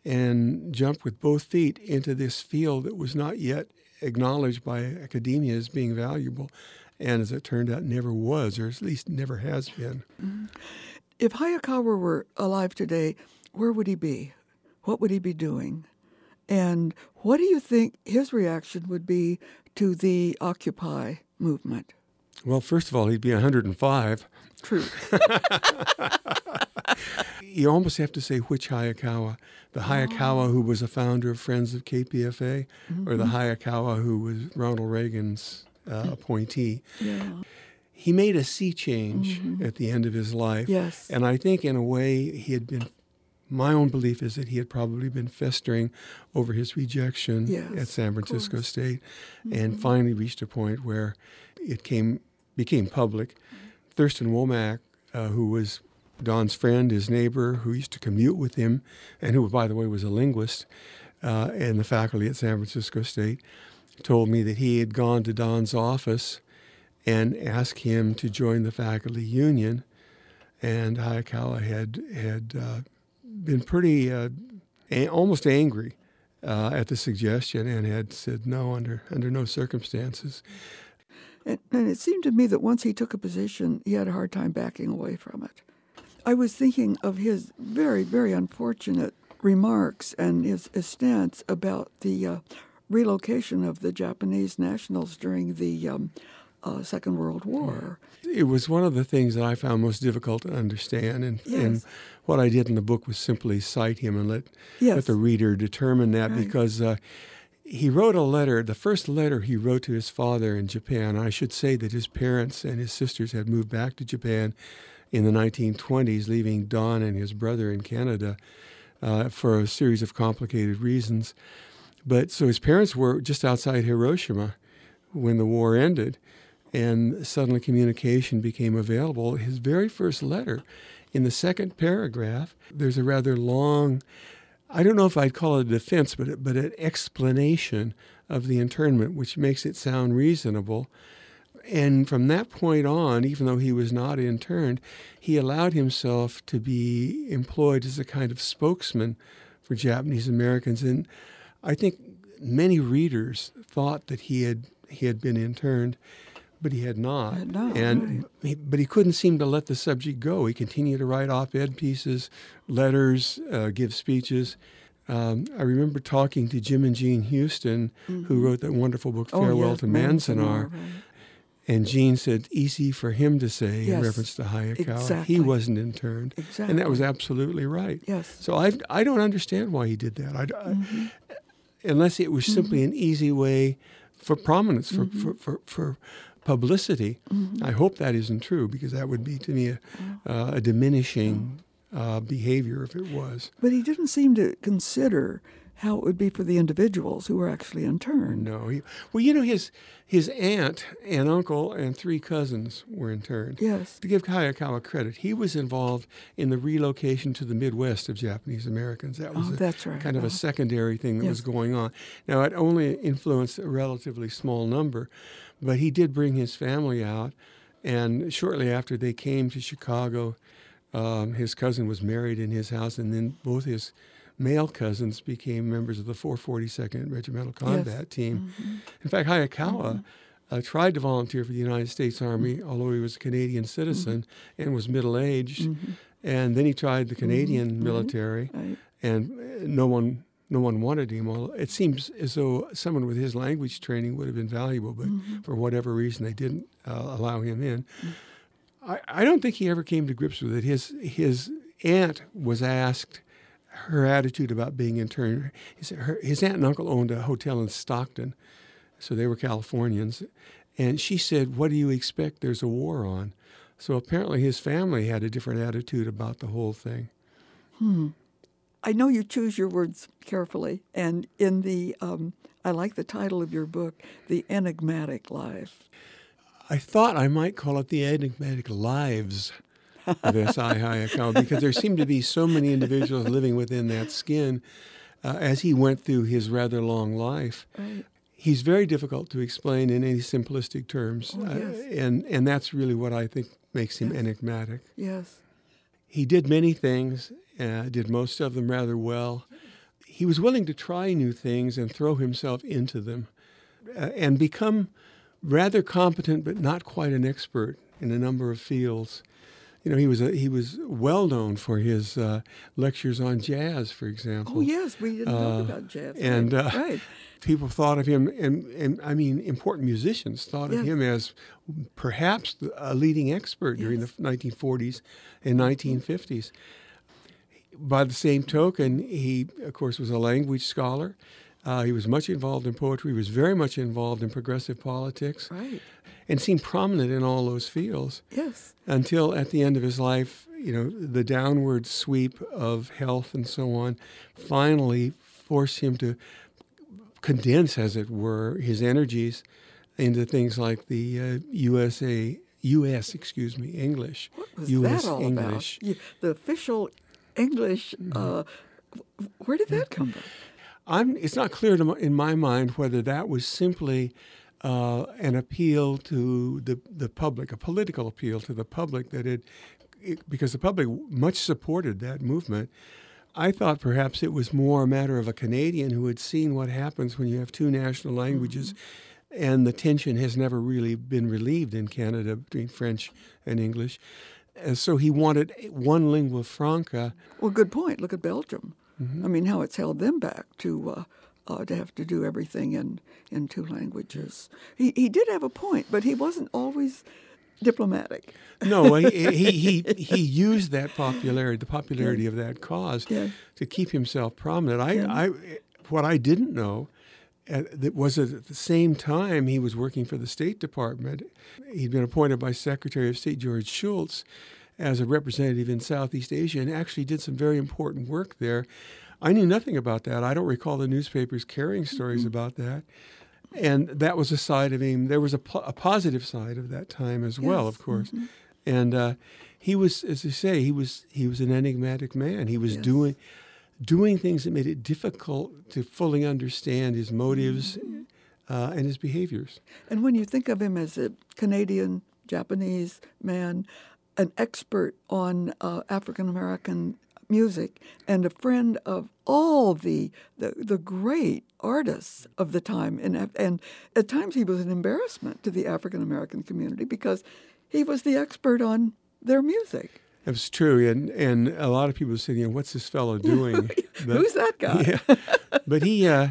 and jumped with both feet into this field that was not yet acknowledged by academia as being valuable. And as it turned out, never was, or at least never has been. Mm-hmm. If Hayakawa were alive today, where would he be? What would he be doing? And what do you think his reaction would be to the Occupy movement? Well, first of all, he'd be one hundred five. True. You almost have to say which Hayakawa. The Hayakawa oh. who was a founder of Friends of K P F A, mm-hmm. or the Hayakawa who was Ronald Reagan's Uh, appointee. Yeah. He made a sea change mm-hmm. at the end of his life. Yes. And I think in a way he had been, my own belief is that he had probably been festering over his rejection yes, at San Francisco State mm-hmm. and finally reached a point where it came became public. Mm-hmm. Thurston Womack, uh, who was Don's friend, his neighbor, who used to commute with him, and who, by the way, was a linguist uh, in the faculty at San Francisco State, told me that he had gone to Don's office and asked him to join the faculty union, and Hayakawa had had uh, been pretty uh, a- almost angry uh, at the suggestion and had said no under under no circumstances. And, and it seemed to me that once he took a position, he had a hard time backing away from it. I was thinking of his very, very unfortunate remarks and his, his stance about the uh, relocation of the Japanese nationals during the um, uh, Second World War. It was one of the things that I found most difficult to understand, and, yes. and what I did in the book was simply cite him and let, yes. let the reader determine that, right. because uh, he wrote a letter, the first letter he wrote to his father in Japan. I should say that his parents and his sisters had moved back to Japan in the nineteen twenties, leaving Don and his brother in Canada uh, for a series of complicated reasons. But so his parents were just outside Hiroshima when the war ended, and suddenly communication became available. His very first letter, in the second paragraph, there's a rather long, I don't know if I'd call it a defense, but but an explanation of the internment, which makes it sound reasonable. And from that point on, even though he was not interned, he allowed himself to be employed as a kind of spokesman for Japanese Americans. And I think many readers thought that he had he had been interned, but he had not. Had not, and right. he, but he couldn't seem to let the subject go. He continued to write op-ed pieces, letters, uh, give speeches. Um, I remember talking to Jim and Jean Houston, mm-hmm. who wrote that wonderful book, oh, Farewell yes, to Manzanar. Right. And Jean said, easy for him to say yes, in reference to Hayakawa. exactly. He wasn't interned. Exactly. And that was absolutely right. Yes. So I I don't understand why he did that. I, Mm-hmm. I, unless it was simply mm-hmm. an easy way for prominence, for, mm-hmm. for, for, for publicity. Mm-hmm. I hope that isn't true, because that would be, to me, a, uh, a diminishing uh, behavior if it was. But he didn't seem to consider how it would be for the individuals who were actually interned. No. He, well, you know, his his aunt and uncle and three cousins were interned. Yes. To give Hayakawa credit, he was involved in the relocation to the Midwest of Japanese Americans. That was Oh, a, that's right. kind of a Oh. secondary thing that Yes. was going on. Now, it only influenced a relatively small number, but he did bring his family out. And shortly after they came to Chicago, um, his cousin was married in his house, and then both his male cousins became members of the four forty-second Regimental Combat Team. Mm-hmm. In fact, Hayakawa uh, tried to volunteer for the United States Army, Mm-hmm. although he was a Canadian citizen and was middle-aged. And then he tried the Canadian Mm-hmm. military, Right. and uh, no one no one wanted him. Well, it seems as though someone with his language training would have been valuable, but Mm-hmm. for whatever reason, they didn't uh, allow him in. I, I don't think he ever came to grips with it. His his aunt was asked her attitude about being interned. His, her, his aunt and uncle owned a hotel in Stockton, so they were Californians. And she said, "What do you expect? There's a war on." So apparently his family had a different attitude about the whole thing. I know you choose your words carefully, and in the, um, I like the title of your book, The Enigmatic Life. I thought I might call it The Enigmatic Lives of S I Hayakawa, because there seemed to be so many individuals living within that skin uh, as he went through his rather long life. Right. He's very difficult to explain in any simplistic terms, Oh, yes. uh, and, and that's really what I think makes him Yes. enigmatic. Yes. He did many things, uh, did most of them rather well. He was willing to try new things and throw himself into them uh, and become rather competent but not quite an expert in a number of fields. You know, he was a, he was well known for his uh, lectures on jazz, for example. Oh, yes, we didn't Uh, talk about jazz. and, right. uh, right. People thought of him, and, and I mean, important musicians thought Yes. of him as perhaps the- a leading expert during Yes. the nineteen forties and nineteen fifties. By the same token, he, of course, was a language scholar. Uh, he was much involved in poetry. He was very much involved in progressive politics, Right. and seemed prominent in all those fields Yes. until at the end of his life, you know, the downward sweep of health and so on finally forced him to condense, as it were, his energies into things like the uh, U S A, U S, excuse me, English. What was U S that all English. about? You, the official English, uh, where did that come from? I'm, it's not clear to my, in my mind whether that was simply uh, an appeal to the, the public, a political appeal to the public that it, it, because the public much supported that movement. I thought perhaps it was more a matter of a Canadian who had seen what happens when you have two national languages, mm-hmm. and the tension has never really been relieved in Canada between French and English. And so he wanted one lingua franca. Well, good point. Look at Belgium. Mm-hmm. I mean, how it's held them back to uh, uh, to have to do everything in, in two languages. He he did have a point, but he wasn't always diplomatic. No, he, he he he used that popularity, the popularity of that cause, Yeah. to keep himself prominent. I, Yeah. I what I didn't know uh, that was that at the same time he was working for the State Department. He'd been appointed by Secretary of State George Shultz as a representative in Southeast Asia, and actually did some very important work there. I knew nothing about that. I don't recall the newspapers carrying stories about that. And that was a side of him. There was a, po- a positive side of that time as well, Yes. of course. And uh, he was, as I say, he was he was an enigmatic man. He was Yes. doing doing things that made it difficult to fully understand his motives uh, and his behaviors. And when you think of him as a Canadian, Japanese man, an expert on uh, African American music, and a friend of all the the, the great artists of the time, and and at times he was an embarrassment to the African American community because he was the expert on their music. It was true, and and a lot of people said, you know, what's this fellow doing? But- Who's that guy? Yeah, but he uh,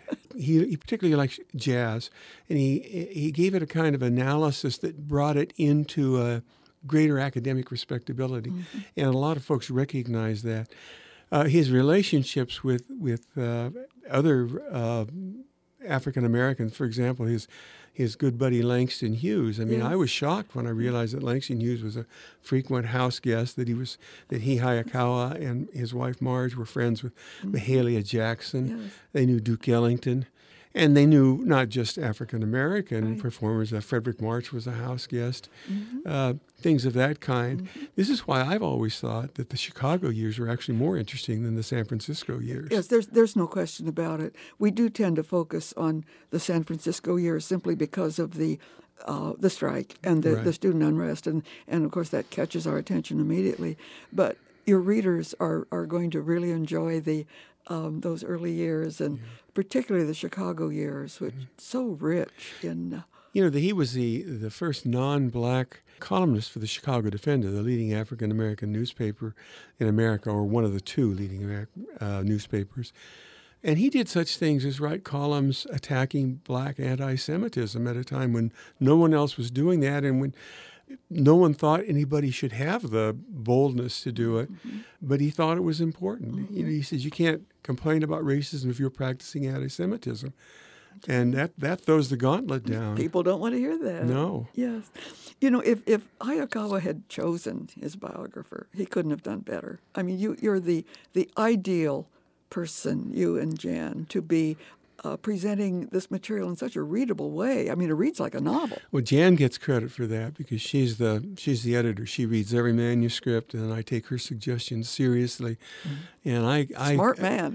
he he particularly likes jazz, and he he gave it a kind of analysis that brought it into a greater academic respectability, Mm-hmm. and a lot of folks recognize that. Uh, his relationships with with uh, other uh, African Americans, for example, his his good buddy Langston Hughes. I mean, Yes. I was shocked when I realized that Langston Hughes was a frequent house guest, that he was that he, Hayakawa, and his wife Marge were friends with Mm-hmm. Mahalia Jackson. Yes. They knew Duke Ellington. And they knew not just African-American Right. performers. Uh, Frederick March was a house guest, Mm-hmm. uh, things of that kind. This is why I've always thought that the Chicago years were actually more interesting than the San Francisco years. Yes, there's there's no question about it. We do tend to focus on the San Francisco years simply because of the uh, the strike and the, Right. the student unrest, and, and of course that catches our attention immediately. But your readers are, are going to really enjoy the um, those early years, and particularly the Chicago years, which so rich in. Uh, You know, the, he was the, the first non-black columnist for the Chicago Defender, the leading African-American newspaper in America, or one of the two leading Amer- uh, newspapers. And he did such things as write columns attacking black anti-Semitism at a time when no one else was doing that, and when no one thought anybody should have the boldness to do it, mm-hmm. but he thought it was important. Mm-hmm. You know, he says, you can't complain about racism if you're practicing anti-Semitism. And that, that throws the gauntlet down. People don't want to hear that. No. Yes. You know, if, if Hayakawa had chosen his biographer, he couldn't have done better. I mean, you, you're the, the ideal person, you and Jan, to be uh, presenting this material in such a readable way. I mean, it reads like a novel. Well, Jan gets credit for that because she's the she's the editor. She reads every manuscript, and I take her suggestions seriously. Mm-hmm. And I, I Smart man.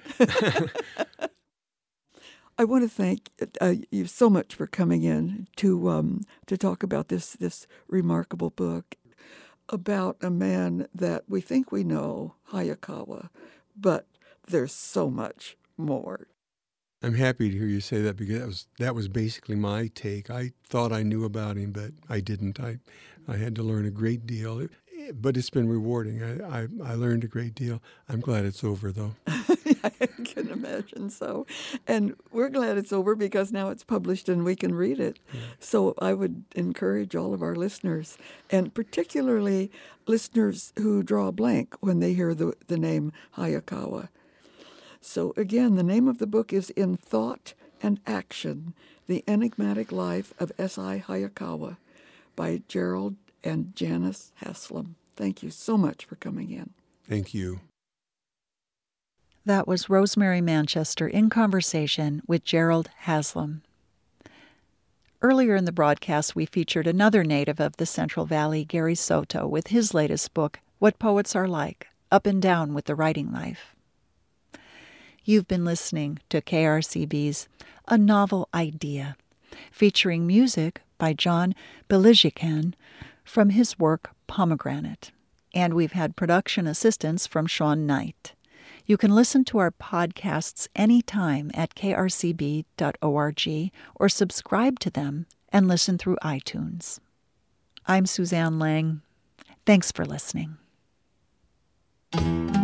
I want to thank uh, you so much for coming in to um, to talk about this this remarkable book about a man that we think we know, Hayakawa, but there's so much more. I'm happy to hear you say that because that was that was basically my take. I thought I knew about him, but I didn't. I I had to learn a great deal, it, but it's been rewarding. I, I I learned a great deal. I'm glad it's over, though. I can imagine so. And we're glad it's over because now it's published and we can read it. Yeah. So I would encourage all of our listeners, and particularly listeners who draw a blank when they hear the, the name Hayakawa. So again, the name of the book is In Thought and Action, The Enigmatic Life of S I Hayakawa by Gerald and Janice Haslam. Thank you so much for coming in. Thank you. That was Rosemary Manchester in conversation with Gerald Haslam. Earlier in the broadcast, we featured another native of the Central Valley, Gary Soto, with his latest book, What Poets Are Like, Up and Down with the Writing Life. You've been listening to K R C B's A Novel Idea, featuring music by John Belijikan from his work Pomegranate. And we've had production assistance from Sean Knight. You can listen to our podcasts anytime at k r c b dot org or subscribe to them and listen through iTunes. I'm Suzanne Lang. Thanks for listening.